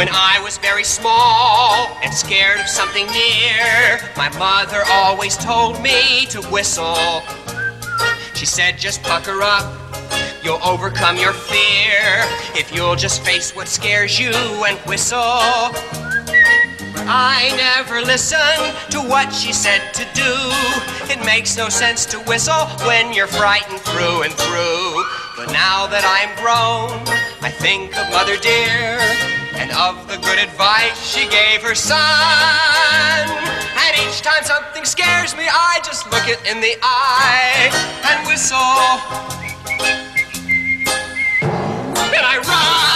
When I was very small and scared of something near, my mother always told me to whistle. She said, just pucker up, you'll overcome your fear if you'll just face what scares you and whistle. I never listened to what she said to do. It makes no sense to whistle when you're frightened through and through. But now that I'm grown, I think of Mother dear and of the good advice she gave her son. And each time something scares me, I just look it in the eye and whistle. And I run.